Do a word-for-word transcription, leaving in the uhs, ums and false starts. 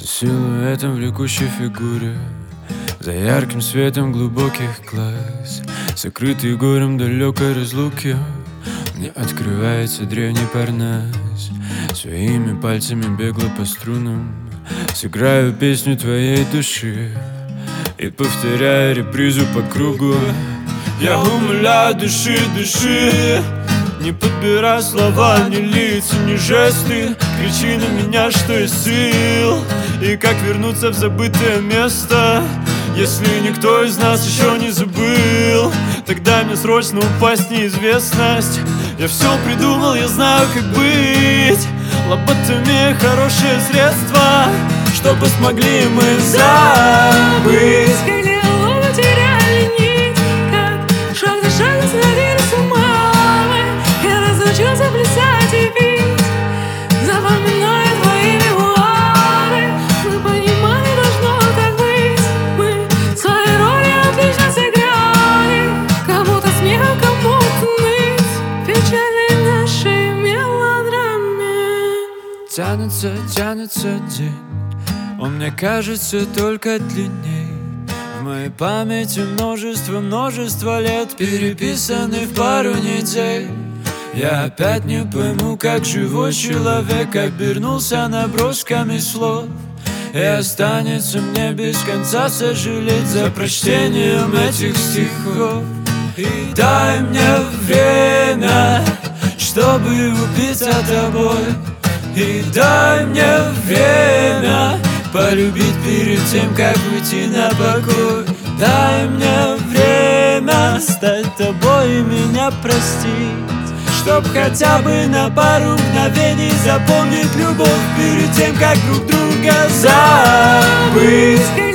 За силуэтом влекущей фигуры, за ярким светом глубоких глаз, сокрытый горем далекой разлуки, мне открывается древний Парнас. Своими пальцами бегло по струнам сыграю песню твоей души и повторяю репризу по кругу. Я умоляю, души, души, не подбирай слова, ни лица, ни жесты. Кричи на меня, что есть сил, и как вернуться в забытое место. Если никто из нас еще не забыл, тогда мне срочно упасть в неизвестность. Я все придумал, я знаю, как быть. Лоботомия — хорошее средство, чтобы смогли мы забыть. Потеряли нить, как шаг за шагом сходили с ума мы. Я разучился плясать и пить, запоминая твои мемуары. Мы понимали, должно так быть. Мы свои роли отлично сыграли, как будто смех, как будто ныть. Печали нашей мелодраме. Тянется, тянется день, он мне кажется только длинней. В моей памяти множество, множество лет, переписаны в пару недель. Я опять не пойму, как живой человек обернулся набросками слов, и останется мне без конца сожалеть за прочтением этих стихов. И дай мне время, чтобы упиться тобой, и дай мне время полюбить перед тем, как уйти на покой. Дай мне время стать тобой и меня простить, чтоб хотя бы на пару мгновений запомнить любовь перед тем, как друг друга забыть.